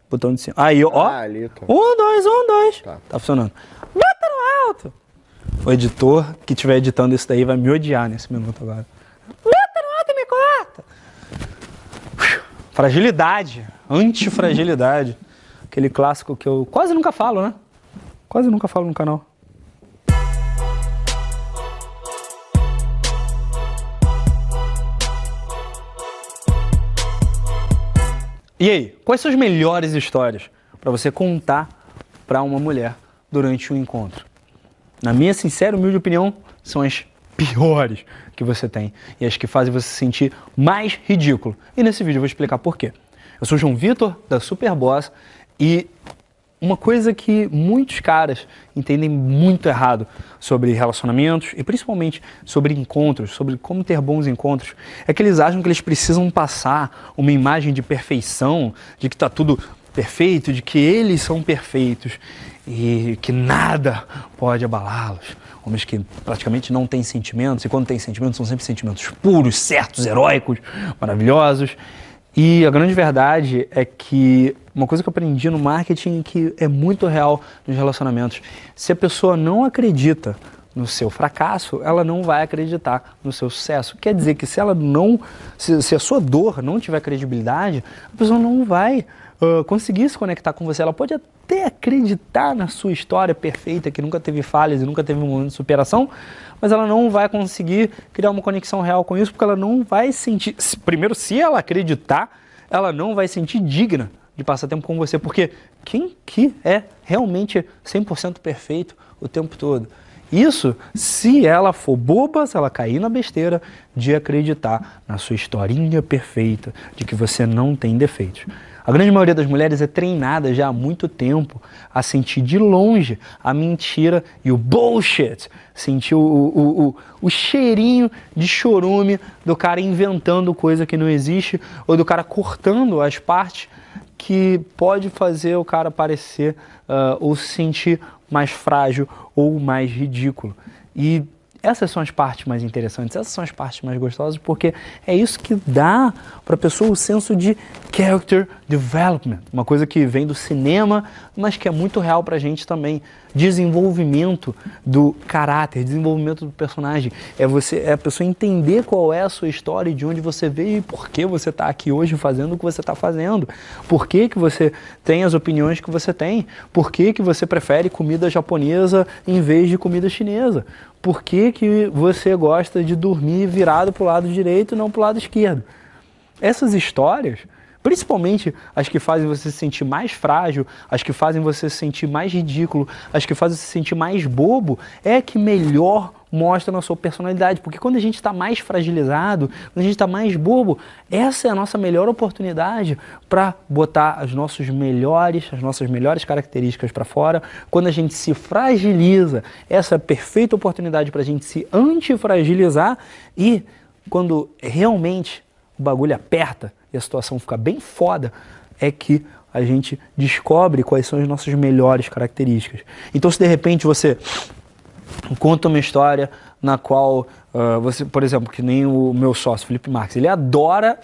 Botão de cima. Aí, ó. Ali, tá. 1, 2, 1, 2. Tá funcionando. Bota no alto. O editor que estiver editando isso daí vai me odiar nesse minuto agora. Bota no alto e me corta. Fragilidade. Antifragilidade. Aquele clássico que eu quase nunca falo, né? Quase nunca falo no canal. E aí, quais são as melhores histórias para você contar para uma mulher durante um encontro? Na minha sincera e humilde opinião, são as piores que você tem e as que fazem você se sentir mais ridículo. E nesse vídeo eu vou explicar por quê. Eu sou o João Vitor, da Superboss, e uma coisa que muitos caras entendem muito errado sobre relacionamentos e principalmente sobre encontros, sobre como ter bons encontros, é que eles acham que eles precisam passar uma imagem de perfeição, de que está tudo perfeito, de que eles são perfeitos e que nada pode abalá-los. Homens que praticamente não têm sentimentos, e quando têm sentimentos são sempre sentimentos puros, certos, heróicos, maravilhosos. E a grande verdade é que uma coisa que eu aprendi no marketing que é muito real nos relacionamentos, se a pessoa não acredita no seu fracasso, ela não vai acreditar no seu sucesso. Quer dizer que se a sua dor não tiver credibilidade, a pessoa não vai conseguir se conectar com você. Ela pode até acreditar na sua história perfeita, que nunca teve falhas e nunca teve um momento de superação, mas ela não vai conseguir criar uma conexão real com isso, porque ela não vai sentir... Primeiro, se ela acreditar, ela não vai sentir digna de passar tempo com você, porque quem que é realmente 100% perfeito o tempo todo? Isso se ela for boba, se ela cair na besteira de acreditar na sua historinha perfeita, de que você não tem defeitos. A grande maioria das mulheres é treinada já há muito tempo a sentir de longe a mentira e o bullshit, sentir o cheirinho de chorume do cara inventando coisa que não existe ou do cara cortando as partes que pode fazer o cara parecer ou se sentir mais frágil ou mais ridículo. E essas são as partes mais interessantes, essas são as partes mais gostosas, porque é isso que dá para a pessoa o senso de character development, uma coisa que vem do cinema, mas que é muito real para a gente também. Desenvolvimento do caráter, desenvolvimento do personagem, é a pessoa entender qual é a sua história, de onde você veio e por que você está aqui hoje fazendo o que você está fazendo, por que que você tem as opiniões que você tem, por que que você prefere comida japonesa em vez de comida chinesa, por que que você gosta de dormir virado para o lado direito e não para o lado esquerdo. Essas histórias, principalmente as que fazem você se sentir mais frágil, as que fazem você se sentir mais ridículo, as que fazem você se sentir mais bobo, é que melhor mostra na sua personalidade. Porque quando a gente está mais fragilizado, quando a gente está mais bobo, essa é a nossa melhor oportunidade para botar as nossas melhores características para fora. Quando a gente se fragiliza, essa é a perfeita oportunidade para a gente se antifragilizar, e quando realmente o bagulho aperta e a situação fica bem foda, é que a gente descobre quais são as nossas melhores características. Então, se de repente você conta uma história na qual você, por exemplo, que nem o meu sócio, Felipe Marques, ele adora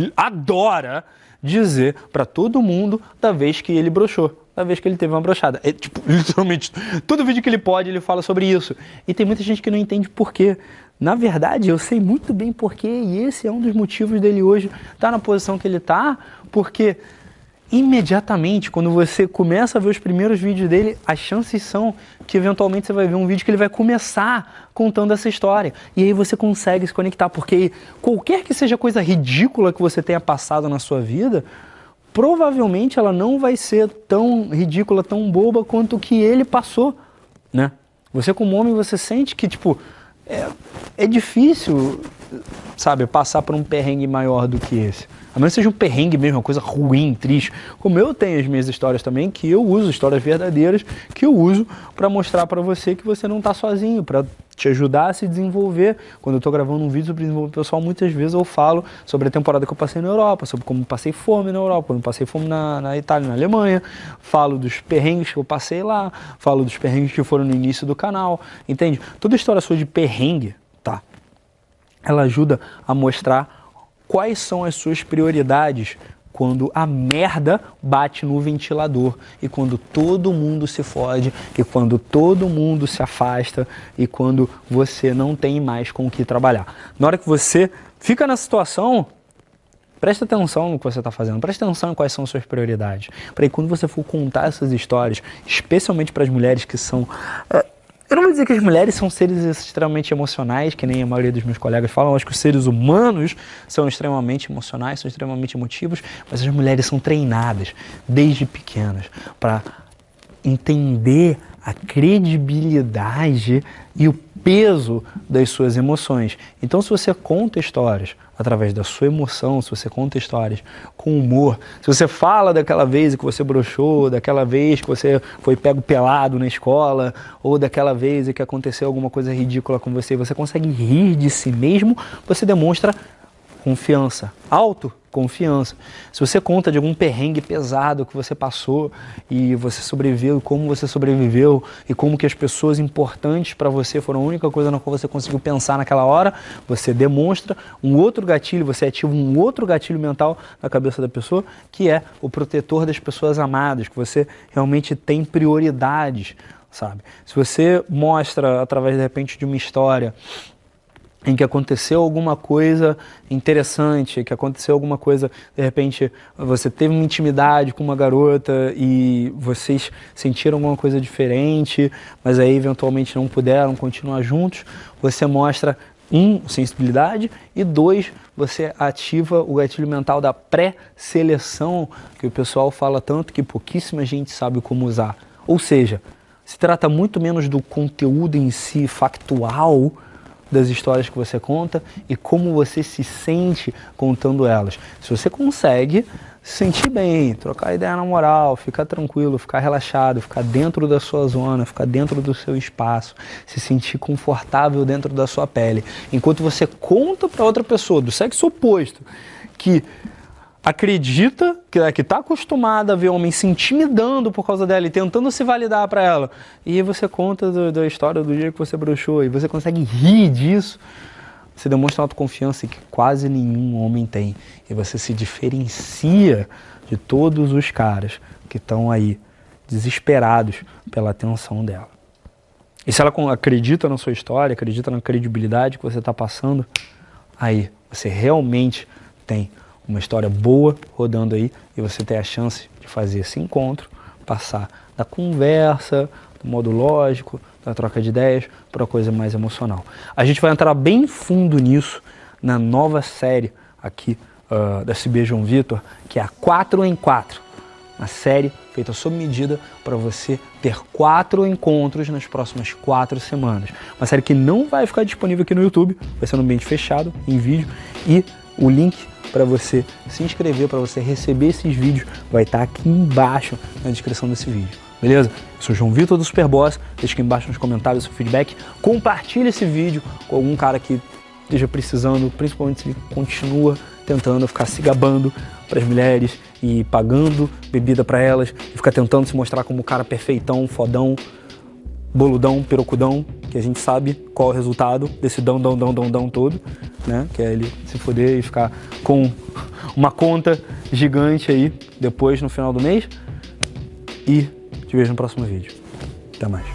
dizer para todo mundo da vez que ele broxou, da vez que ele teve uma broxada. É, tipo, literalmente, todo vídeo que ele pode, ele fala sobre isso. E tem muita gente que não entende por quê. Na verdade, eu sei muito bem porquê, e esse é um dos motivos dele hoje estar na posição que ele está, porque imediatamente, quando você começa a ver os primeiros vídeos dele, as chances são que eventualmente você vai ver um vídeo que ele vai começar contando essa história. E aí você consegue se conectar, porque qualquer que seja coisa ridícula que você tenha passado na sua vida, provavelmente ela não vai ser tão ridícula, tão boba quanto o que ele passou, né? Você como homem, você sente que, tipo, é difícil, sabe, passar por um perrengue maior do que esse. A menos que seja um perrengue mesmo, uma coisa ruim, triste. Como eu tenho as minhas histórias também, que eu uso, histórias verdadeiras, que eu uso para mostrar para você que você não está sozinho, para te ajudar a se desenvolver. Quando eu estou gravando um vídeo sobre desenvolvimento pessoal, muitas vezes eu falo sobre a temporada que eu passei na Europa, sobre como passei fome na Europa, como passei fome na Itália, na Alemanha, falo dos perrengues que eu passei lá, falo dos perrengues que foram no início do canal, entende? Toda história sua de perrengue, tá? Ela ajuda a mostrar quais são as suas prioridades quando a merda bate no ventilador e quando todo mundo se fode e quando todo mundo se afasta e quando você não tem mais com o que trabalhar. Na hora que você fica nessa situação, presta atenção no que você está fazendo, presta atenção em quais são as suas prioridades. Para aí quando você for contar essas histórias, especialmente para as mulheres que são... Eu não vou dizer que as mulheres são seres extremamente emocionais, que nem a maioria dos meus colegas falam. Acho que os seres humanos são extremamente emocionais, são extremamente emotivos, mas as mulheres são treinadas desde pequenas para entender a credibilidade e o peso das suas emoções. Então, se você conta histórias através da sua emoção, se você conta histórias com humor, se você fala daquela vez que você broxou, daquela vez que você foi pego pelado na escola, ou daquela vez que aconteceu alguma coisa ridícula com você, você consegue rir de si mesmo, você demonstra confiança, autoconfiança. Se você conta de algum perrengue pesado que você passou e você sobreviveu, e como você sobreviveu, e como que as pessoas importantes para você foram a única coisa na qual você conseguiu pensar naquela hora, você demonstra um outro gatilho, você ativa um outro gatilho mental na cabeça da pessoa, que é o protetor das pessoas amadas, que você realmente tem prioridades, sabe? Se você mostra através, de repente, de uma história em que aconteceu alguma coisa interessante, que aconteceu alguma coisa, de repente você teve uma intimidade com uma garota e vocês sentiram alguma coisa diferente, mas aí eventualmente não puderam continuar juntos, você mostra, sensibilidade, e 2, você ativa o gatilho mental da pré-seleção, que o pessoal fala tanto que pouquíssima gente sabe como usar. Ou seja, se trata muito menos do conteúdo em si, factual, das histórias que você conta e como você se sente contando elas. Se você consegue se sentir bem, trocar ideia na moral, ficar tranquilo, ficar relaxado, ficar dentro da sua zona, ficar dentro do seu espaço, se sentir confortável dentro da sua pele, enquanto você conta para outra pessoa do sexo oposto que acredita, que está acostumada a ver homens se intimidando por causa dela e tentando se validar para ela, e você conta da história do dia que você broxou e você consegue rir disso, você demonstra uma autoconfiança que quase nenhum homem tem, e você se diferencia de todos os caras que estão aí desesperados pela atenção dela. E se ela acredita na sua história, acredita na credibilidade que você está passando, aí você realmente tem uma história boa rodando aí e você tem a chance de fazer esse encontro, passar da conversa, do modo lógico, da troca de ideias, para uma coisa mais emocional. A gente vai entrar bem fundo nisso na nova série aqui da CB João Vitor, que é a 4 em 4. Uma série feita sob medida para você ter 4 encontros nas próximas 4 semanas. Uma série que não vai ficar disponível aqui no YouTube, vai ser no ambiente fechado, em vídeo, e o link para você se inscrever, para você receber esses vídeos, vai estar aqui embaixo na descrição desse vídeo, beleza? Eu sou o João Vitor do Superboss, deixa aqui embaixo nos comentários o seu feedback, compartilhe esse vídeo com algum cara que esteja precisando, principalmente se ele continua tentando ficar se gabando para as mulheres e pagando bebida para elas e ficar tentando se mostrar como um cara perfeitão, fodão, boludão, perocudão, que a gente sabe qual é o resultado desse dão todo, né? Que é ele se foder e ficar com uma conta gigante aí depois no final do mês. E te vejo no próximo vídeo. Até mais.